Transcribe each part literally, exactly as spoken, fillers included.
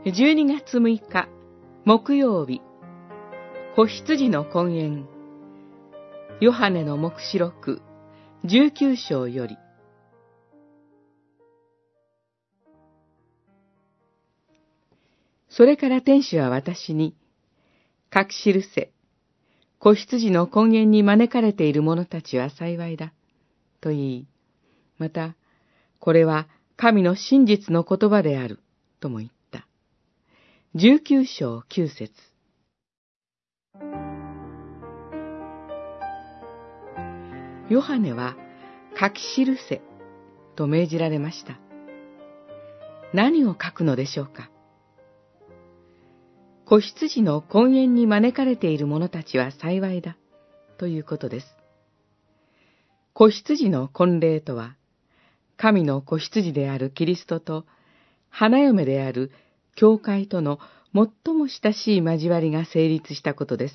じゅうにがつむいか木曜日、子羊の婚宴、ヨハネの黙示録じゅうきゅうしょうより。それから天使は私に、書き記せ、子羊の婚宴に招かれている者たちは幸いだ、と言い、また、これは神の真実の言葉である、とも言った。じゅうきゅうしょうきゅうせつ。ヨハネは、書き記せ、と命じられました。何を書くのでしょうか。子羊の婚宴に招かれている者たちは幸いだ、ということです。子羊の婚礼とは、神の子羊であるキリストと、花嫁である教会との最も親しい交わりが成立したことです。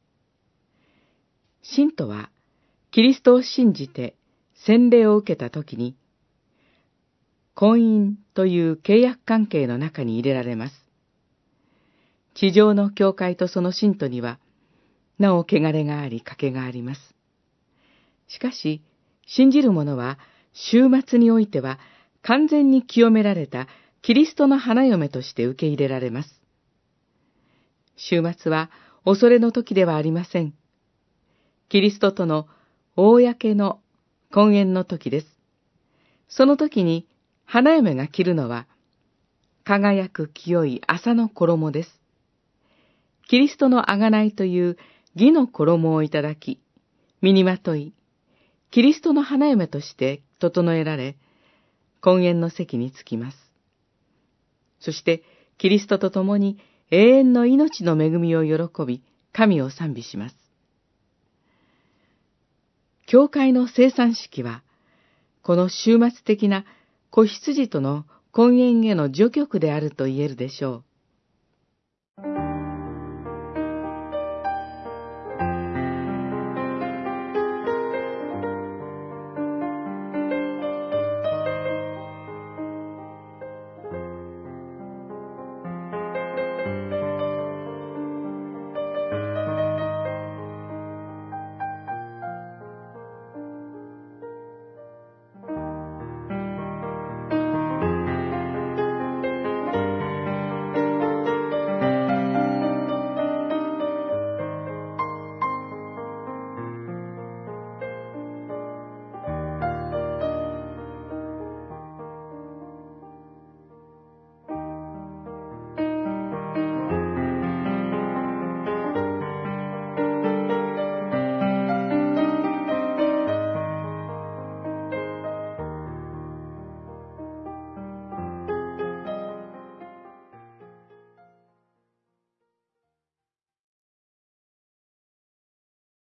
信徒は、キリストを信じて洗礼を受けたときに、婚姻という契約関係の中に入れられます。地上の教会とその信徒には、なお汚れがあり、賭けがあります。しかし、信じる者は、終末においては、完全に清められたキリストの花嫁として受け入れられます。終末は、恐れの時ではありません。キリストとの公の婚宴の時です。その時に、花嫁が着るのは、輝く清い麻の衣です。キリストの贖いという義の衣をいただき、身にまとい、キリストの花嫁として整えられ、婚宴の席に着きます。そして、キリストと共に永遠の命の恵みを喜び、神を賛美します。教会の生産式は、この終末的な子羊との婚宴への序曲であると言えるでしょう。